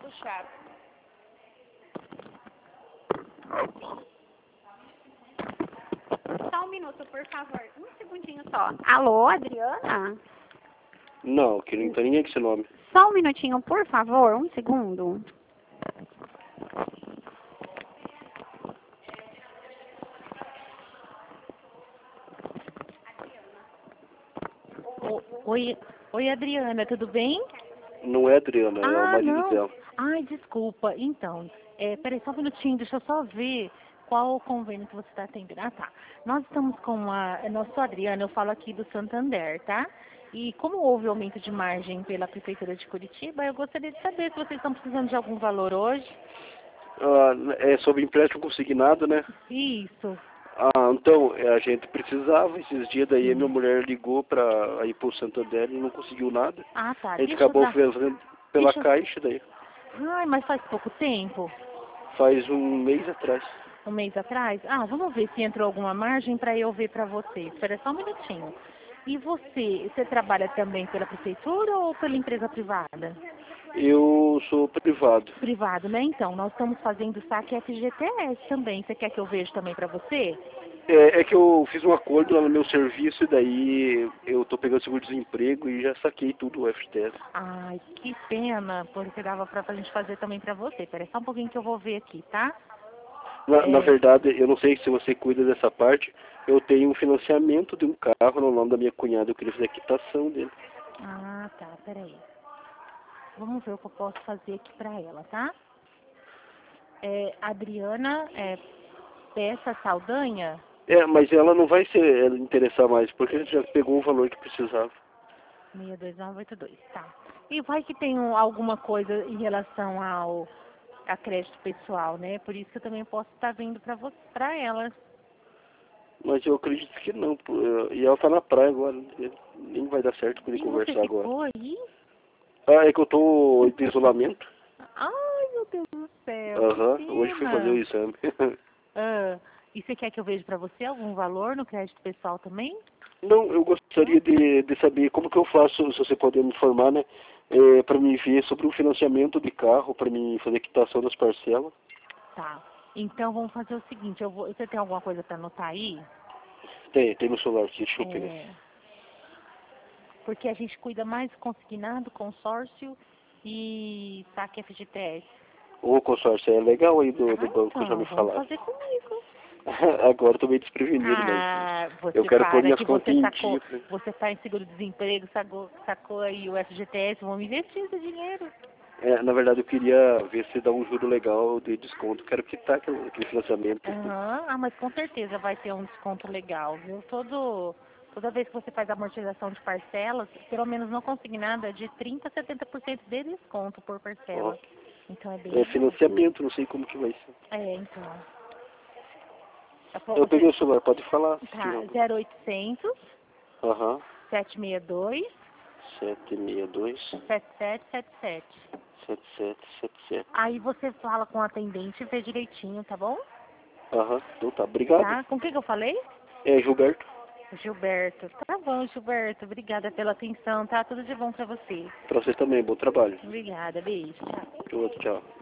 puxado. Só um minuto, por favor. Um segundinho só. Alô, Adriana? Não, que não tem ninguém com esse nome. Só um minutinho, por favor. Um segundo. Oi, Adriana, tudo bem? Não é Adriana, é o marido Não. dela. Ai, desculpa. Então, peraí só um minutinho, deixa eu só ver qual o convênio que você está atendendo. Ah, tá. Nós estamos com eu sou a Adriana, eu falo aqui do Santander, tá? E como houve aumento de margem pela Prefeitura de Curitiba, eu gostaria de saber se vocês estão precisando de algum valor hoje. Ah, é sobre empréstimo consignado, né? Isso. Ah, então, a gente precisava esses dias, daí a minha Sim. mulher ligou para ir pro Santander e não conseguiu nada. Ah, tá. A gente Deixa eu acabou dar. fazendo pela Deixa eu... Caixa, daí Ai, mas faz pouco tempo. faz um mês atrás. Um mês atrás? Ah, vamos ver se entrou alguma margem para eu ver para você. Espera só um minutinho. E você trabalha também pela prefeitura ou pela empresa privada? Eu sou privado. Privado, né? Então, nós estamos fazendo saque FGTS também. Você quer que eu veja também para você? É que eu fiz um acordo lá no meu serviço e daí eu tô pegando seguro-desemprego e já saquei tudo o FGTS. Ai, que pena, porque dava pra gente fazer também para você. Espera só um pouquinho que eu vou ver aqui, tá? Na verdade, eu não sei se você cuida dessa parte, eu tenho um financiamento de um carro no nome da minha cunhada, eu queria fazer a quitação dele. Ah, tá, peraí. Vamos ver o que eu posso fazer aqui para ela, tá? Adriana, Peça Saldanha? Mas ela não vai se interessar mais, porque a gente já pegou o valor que precisava. 62982, tá. E vai que tem alguma coisa em relação a crédito pessoal, né? Por isso que eu também posso estar vindo para ela. Mas eu acredito que não, e ela tá na praia agora, nem vai dar certo poder E você conversar agora. ficou aí? Ah, é que eu tô em isolamento. Ai, meu Deus do céu, Aham, que hoje fui fazer o pena. exame. E você quer que eu veja para você algum valor no crédito pessoal também? Não, eu gostaria de saber como que eu faço, se você puder me informar, né? Para me ver sobre o financiamento de carro, para me fazer a quitação das parcelas. Tá. Então vamos fazer o seguinte, você tem alguma coisa para anotar aí? Tem no celular aqui, deixa eu pegar. Porque a gente cuida mais consignado, consórcio e saque FGTS. O consórcio é legal aí do banco, Então, já me vamos falaram. fazer comigo. Agora eu tô meio desprevenido, mas eu Você quero pôr para minhas que contas em dia. você está em seguro-desemprego, sacou aí o FGTS, vamos investir esse dinheiro. Na verdade, eu queria ver se dá um juro legal de desconto. Quero quitar aquele financiamento. Mas com certeza vai ter um desconto legal, viu? Toda vez que você faz amortização de parcelas, pelo menos não consignado, é de 30% a 70% de desconto por parcela. Então é bem legal. Financiamento, não sei como que vai ser. Então. Eu peguei o celular, pode falar. Tá, 0800 Aham. 762 762 7777. 7777. Aí você fala com o atendente e vê direitinho, tá bom? Aham, então tá, obrigado. Tá? Com quem que eu falei? É Gilberto. Gilberto. Tá bom, Gilberto. Obrigada pela atenção, tá? Tudo de bom pra você. Pra você também, bom trabalho. Obrigada, beijo. Tchau. Outro, tchau.